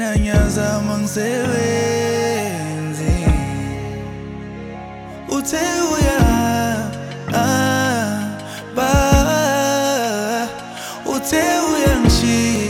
mina ngiyazama ngisebenzi uthe ba uthe uyangishiya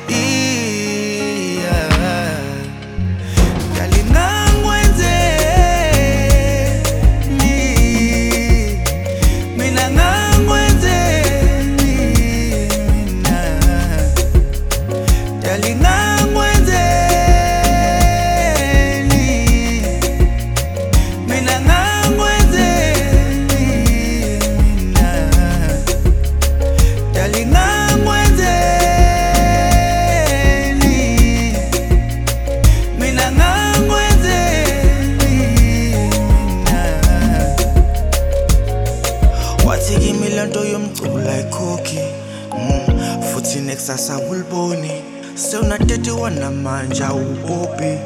Wathikimi lento yomculo ikhokhi futhi nekusasa uliboni sewuna 31 namanje awubophi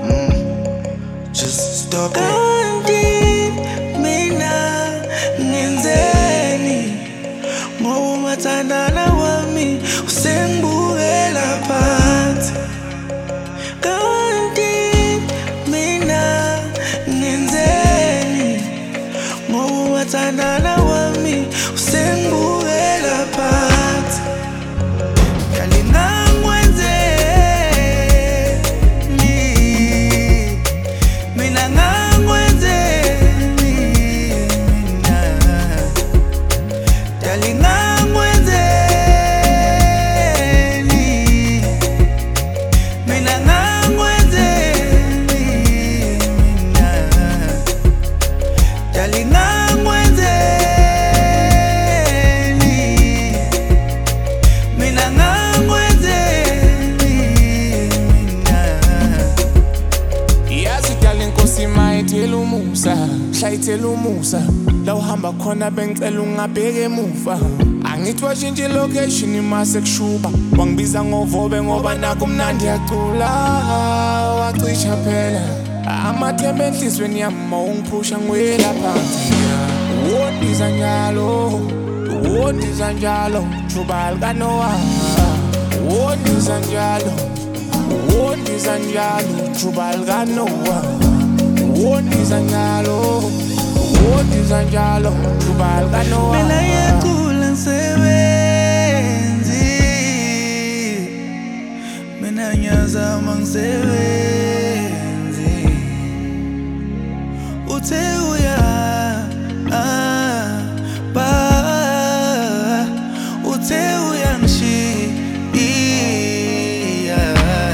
just stop it kanti mina ngenzeni ngoba umathandana wami usengibukela phansi kanti mina ngenzeni ngoba umathandana wami usengibukela phansi Shayithela umusa la uhamba khona bengicela ungabheke emuva angithi washintsha location imase kushuba wangibiza ngovobe ngoba naku mnandi yacula wacisha phela amathembe enhlizweni yami ungiphusha ngiwela phansi wondiza njalo Jubal kanowa wondiza njalo Jubal kanowa wondiza njalo Jubal kanowa mina yacula ngisebenzi mina ngiyazama ngisebenzi uthe ba uthe uyangishiya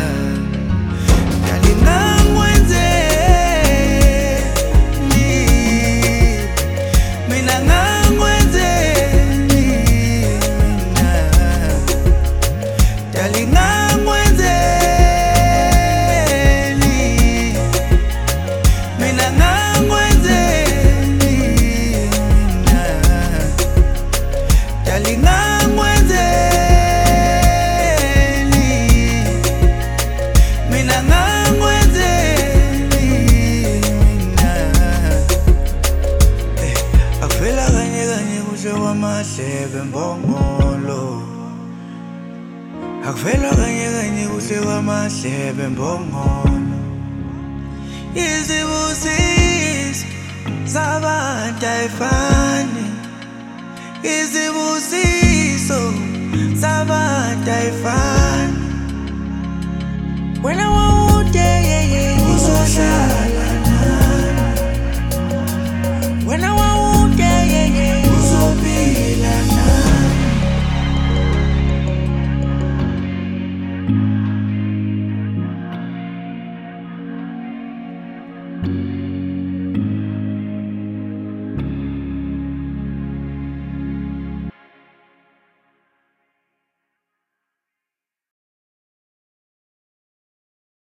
Mahlebe mbongolo akuvela kanye kuhle kwamahlebe mbongolo izibusiso zabantu ayifani izibusiso zabantu ayifani